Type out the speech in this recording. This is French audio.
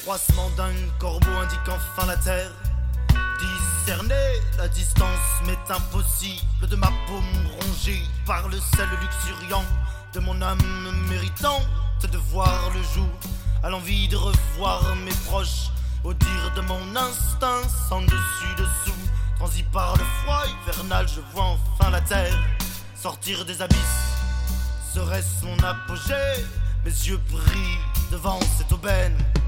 froissement d'un corbeau indique enfin la terre. Discerner la distance m'est impossible de ma paume rongée par le sel luxuriant de mon âme méritant de voir le jour, à l'envie de revoir mes proches, au dire de mon instinct, sans dessus-dessous. Transi par le froid hivernal, je vois enfin la terre sortir des abysses. Serait-ce mon apogée? Mes yeux brillent devant cette aubaine.